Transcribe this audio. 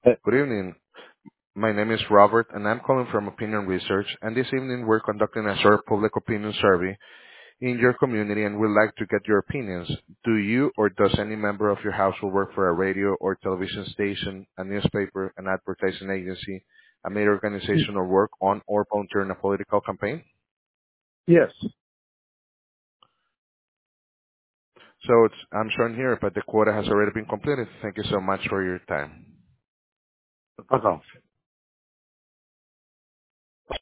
Good evening. My name is Robert, and I'm calling from Opinion Research. And this evening, we're conducting a short public opinion survey in your community, and we'd like to get your opinions. Do you or does any member of your household work for a radio or television station, a newspaper, an advertising agency, a major organization, or work on or volunteer in a political campaign? Yes. I'm showing here, but the quota has already been completed. Thank you so much for your time. Pardon.